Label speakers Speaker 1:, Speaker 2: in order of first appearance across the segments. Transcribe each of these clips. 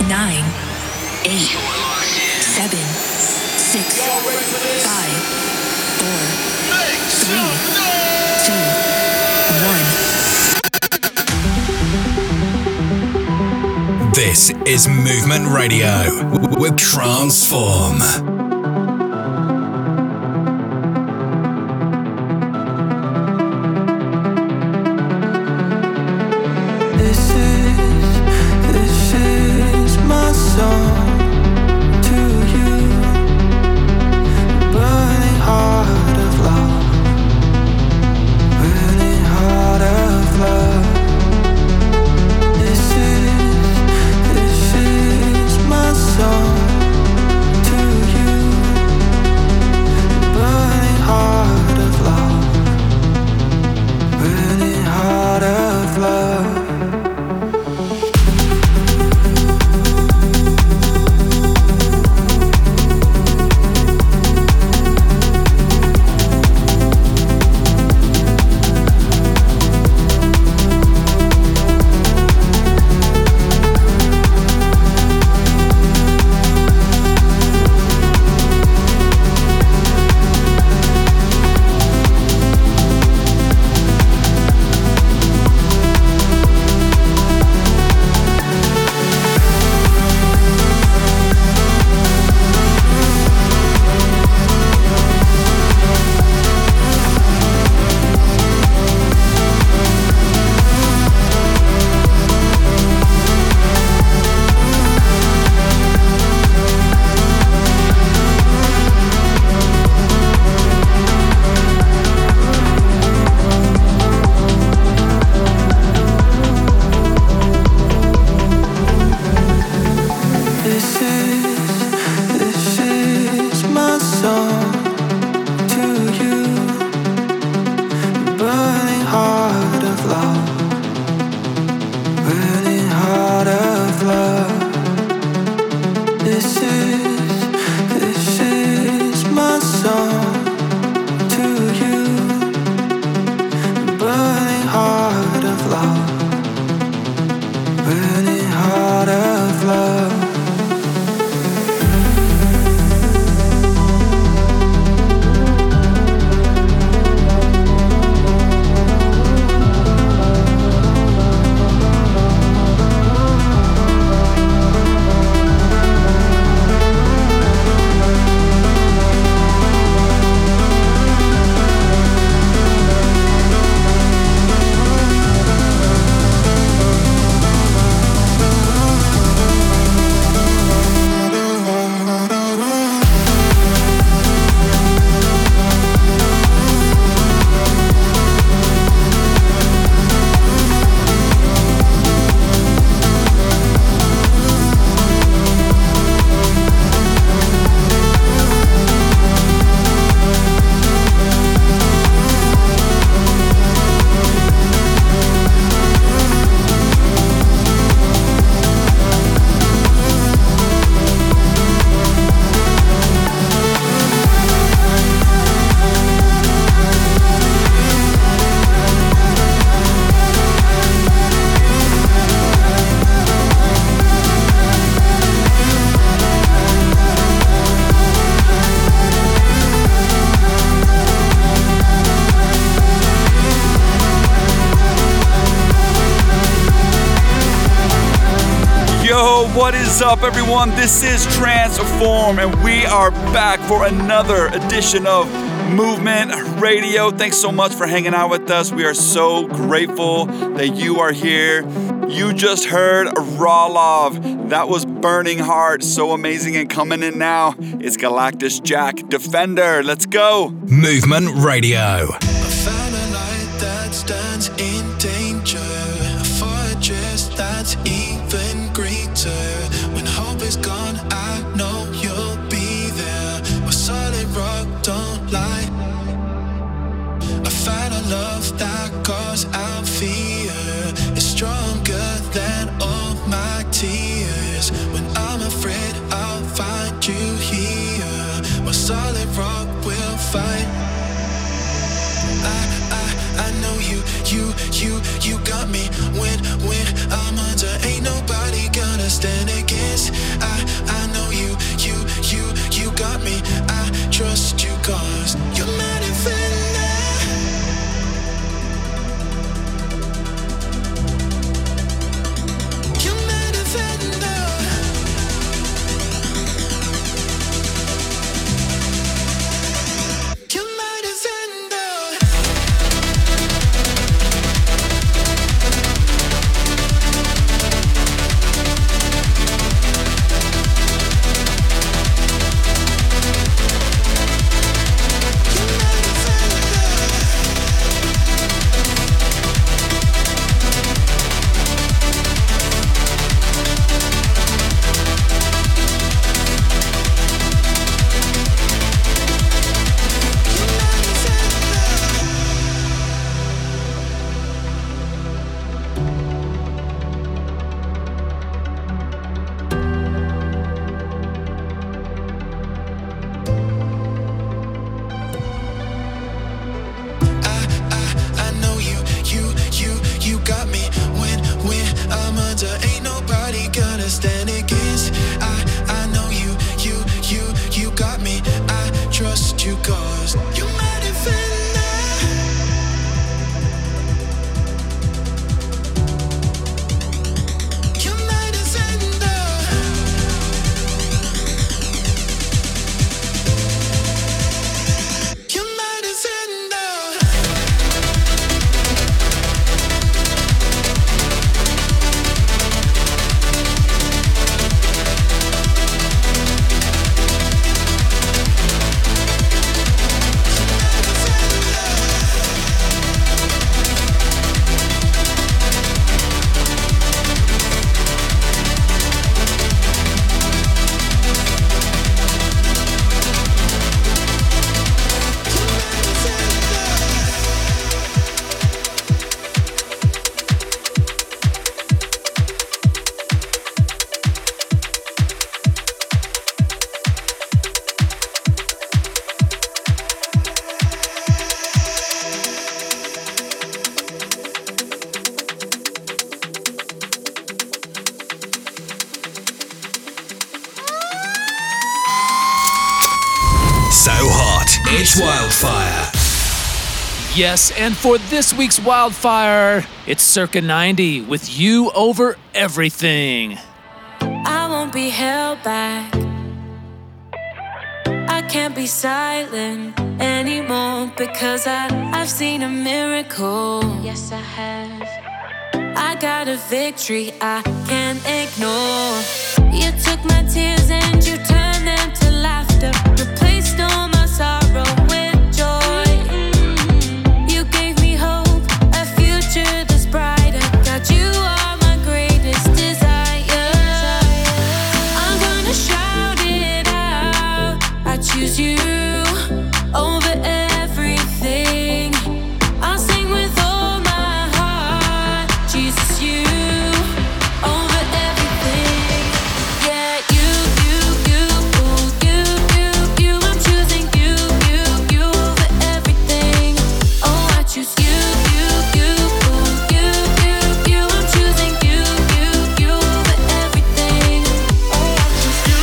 Speaker 1: 9, 8, 7, 6, 5, 4, 3, 2, 1.
Speaker 2: This is Movement Radio with Transform.
Speaker 3: What is up, everyone? This is Transform, and we are back for another edition of Movement Radio. Thanks so much for hanging out with us. We are so grateful that you are here. You just heard Raw Love. That was Burning Heart. So amazing. And coming in now, it's Galactus Jack Defender. Let's go.
Speaker 2: Movement Radio.
Speaker 4: I found a light that stands in danger, a fortress that's even greater. When hope is gone, I know you'll be there. A solid rock, don't lie. I found a love that calls out fear. It's stronger than all my tears. When I'm afraid, I'll find you here. My solid rock will fight. I know you got me when I'm under. Ain't nobody gonna stand against
Speaker 2: Wildfire.
Speaker 5: Yes, and for this week's Wildfire, it's Circa 90 with You Over Everything.
Speaker 6: I won't be held back. I can't be silent anymore because I've seen a miracle. Yes, I have. I got a victory I can't ignore. You took my tears and you turned them to laughter. Replaced all my sorrow with joy. You gave me hope, a future that's brighter. God, you are my greatest desire. I'm gonna shout it out. I choose you over everything. I'll sing with all my heart. Jesus, you over everything. Yeah, you. I'm choosing you over everything. Oh, I choose you. I'm choosing you over everything. Oh, I choose you.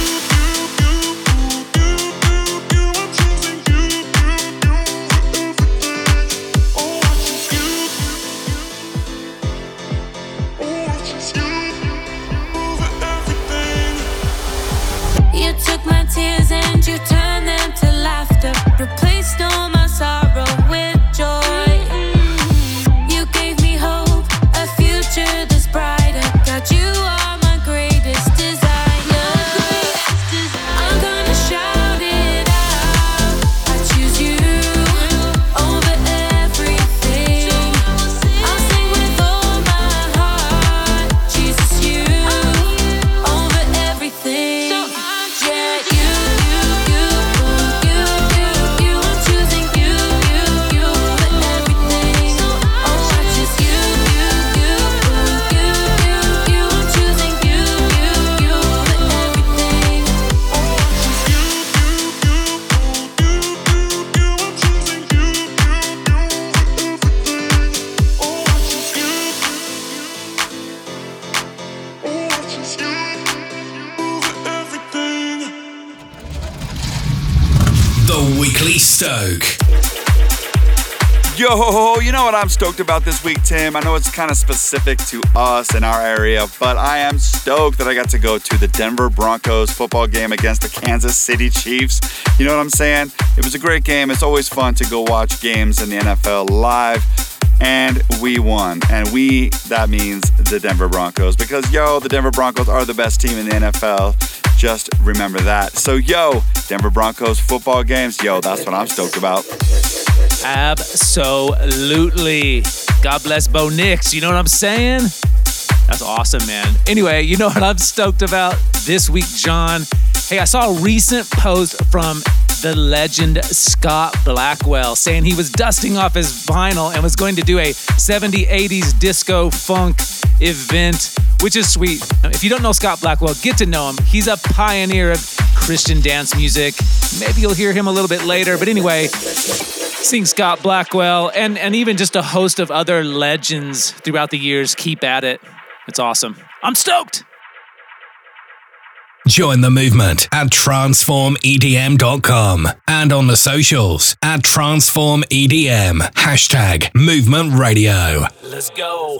Speaker 6: You took my tears and you turned them to laughter. Replaced all my sorrow with joy. You gave me hope, a future that's brighter. God, you are my greatest desire. I'm gonna shout it out. I choose you over everything. I'll sing with all my heart. Jesus, you over everything. Yeah, you. I'm choosing you over everything. Oh, I choose you. I'm choosing you over everything. Oh, I
Speaker 2: The Weekly Stoke.
Speaker 3: Yo, you know what I'm stoked about this week, Tim? I know it's kind of specific to us in our area, but I am stoked that I got to go to the Denver Broncos football game against the Kansas City Chiefs. You know what I'm saying? It was a great game. It's always fun to go watch games in the NFL live. And we won. And that means the Denver Broncos. Because, the Denver Broncos are the best team in the NFL. Just remember that. So, Denver Broncos football games, that's what I'm stoked about.
Speaker 5: Absolutely. God bless Bo Nix. You know what I'm saying? That's awesome, man. Anyway, you know what I'm stoked about this week, John? Hey, I saw a recent post from the legend Scott Blackwell saying he was dusting off his vinyl and was going to do a 70s, 80s disco funk event, which is sweet. If you don't know Scott Blackwell, get to know him. He's a pioneer of Christian dance music. Maybe you'll hear him a little bit later. But anyway, seeing Scott Blackwell and even just a host of other legends throughout the years keep at it. It's awesome. I'm stoked.
Speaker 2: Join the movement at transformedm.com and on the socials at transformedm. #Movement Radio.
Speaker 5: Let's go.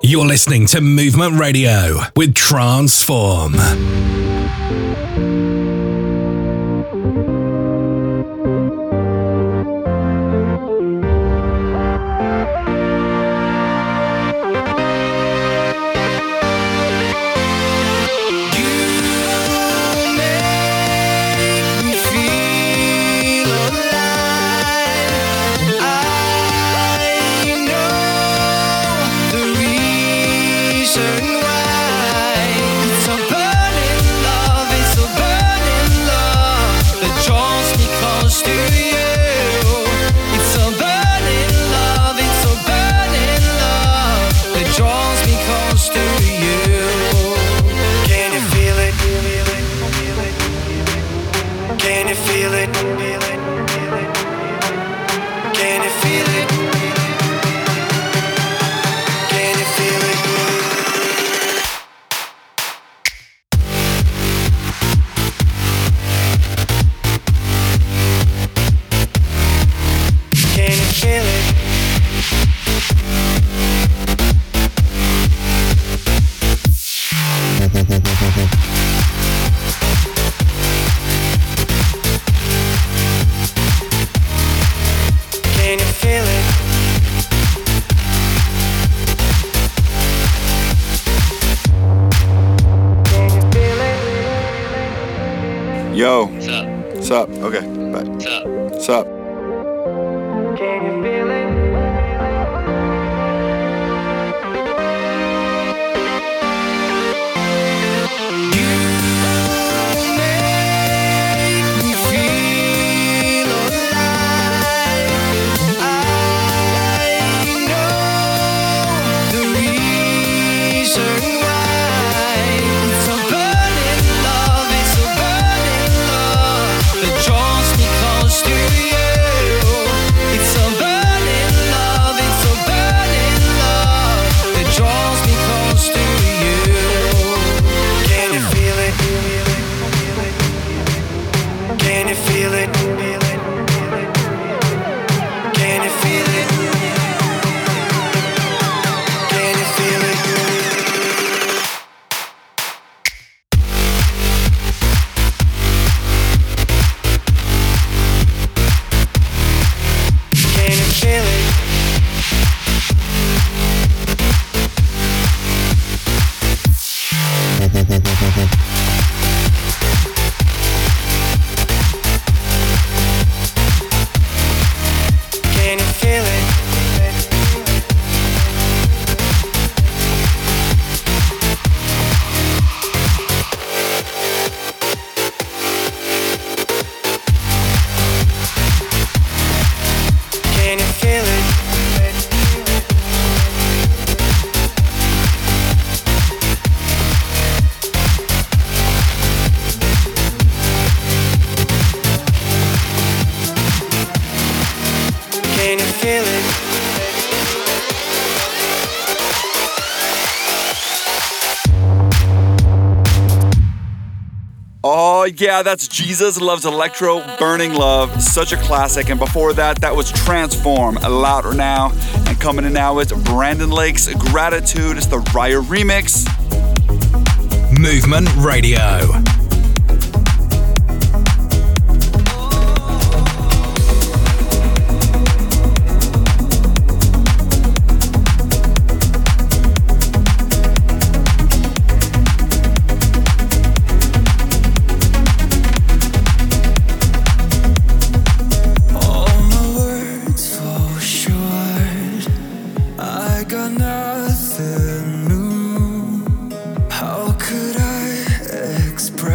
Speaker 2: You're listening to Movement Radio with Transform.
Speaker 3: Yo. What's up? Okay, bye. What's up?
Speaker 7: Can you feel it?
Speaker 3: Yeah, that's Jesus Loves Electro, Burning Love, such a classic. And before that, that was Transform, Louder Now. And coming in now is Brandon Lake's Gratitude. It's the Raya remix.
Speaker 2: Movement Radio.
Speaker 4: Express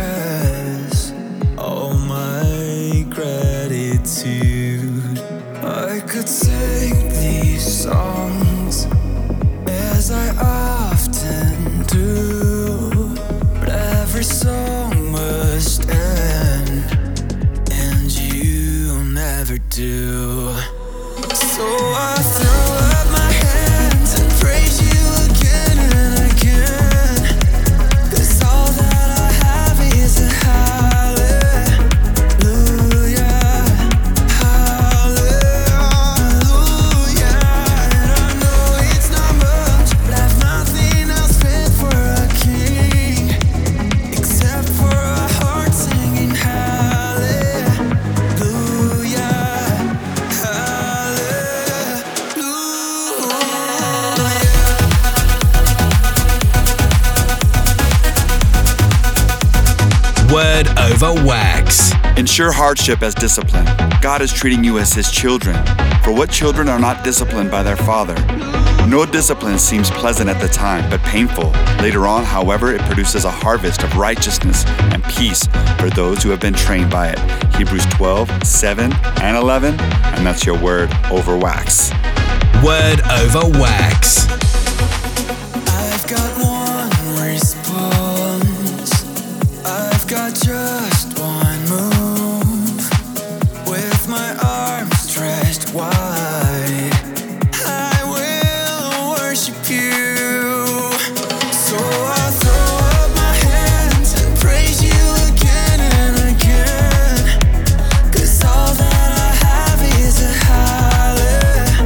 Speaker 2: over wax.
Speaker 3: Ensure hardship as discipline. God is treating you as His children. For what children are not disciplined by their father? No discipline seems pleasant at the time, but painful. Later on, however, it produces a harvest of righteousness and peace for those who have been trained by it. Hebrews 12:7 and 11, and that's your word over wax.
Speaker 2: Word over wax.
Speaker 4: I've got one response. I've got just one move. With my arms stretched wide, I will worship you. So I'll throw up my hands and praise you again and again. 'Cause all that I have is a hallelujah.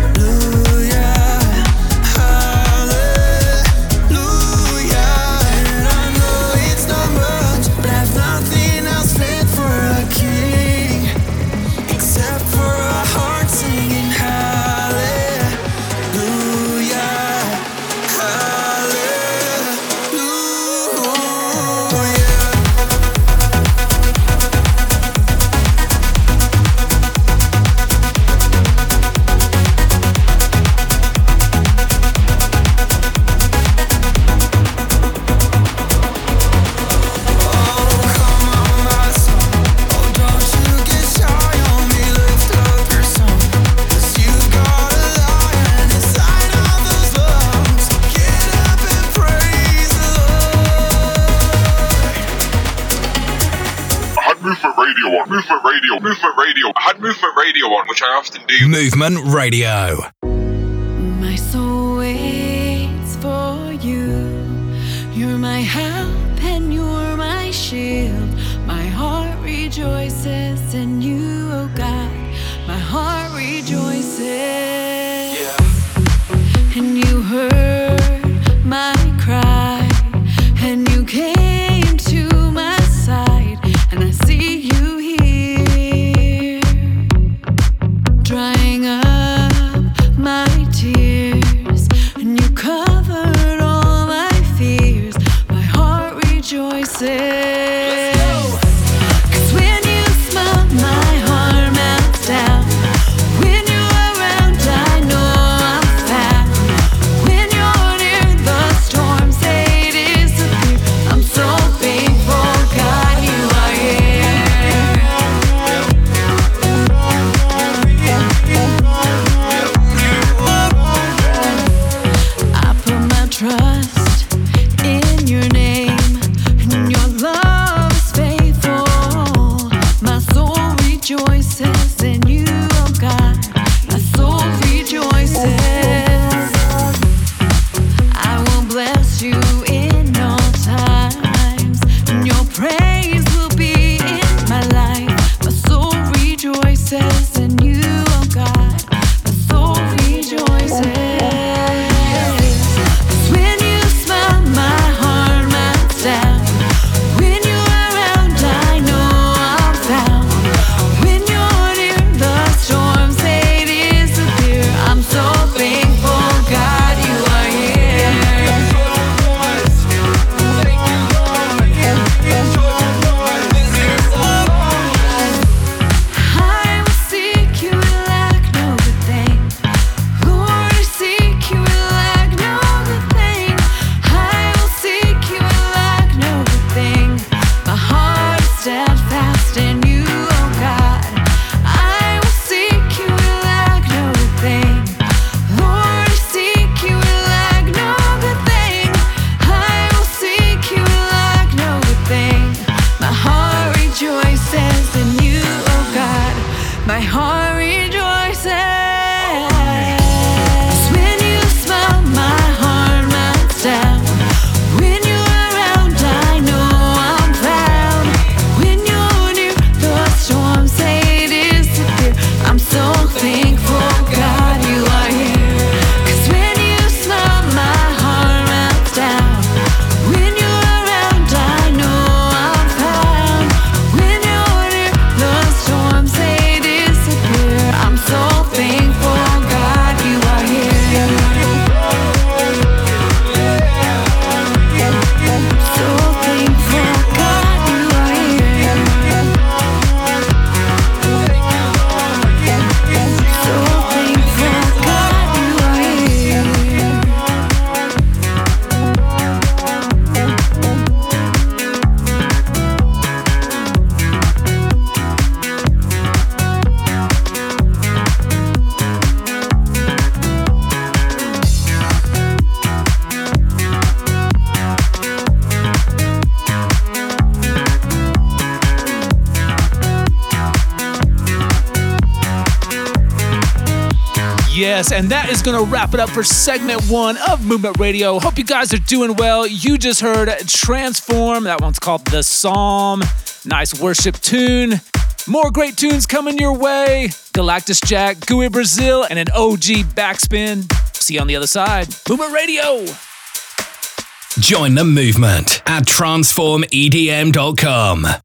Speaker 8: Movement Radio. I had Movement Radio on, which I often do.
Speaker 2: Movement Radio.
Speaker 6: My soul waits for you. You're my help and you're my shield. My heart rejoices in you, oh God. My heart rejoices. Yeah. And you heard my cry, and you came to my side, and I see you here, drying up my tears, and you covered all my fears. My heart rejoices.
Speaker 5: Yes, and that is going to wrap it up for segment 1 of Movement Radio. Hope you guys are doing well. You just heard Transform. That one's called The Psalm. Nice worship tune. More great tunes coming your way. Galactus Jack, Gooey Brazil, and an OG backspin. See you on the other side. Movement Radio.
Speaker 2: Join the movement at transformedm.com.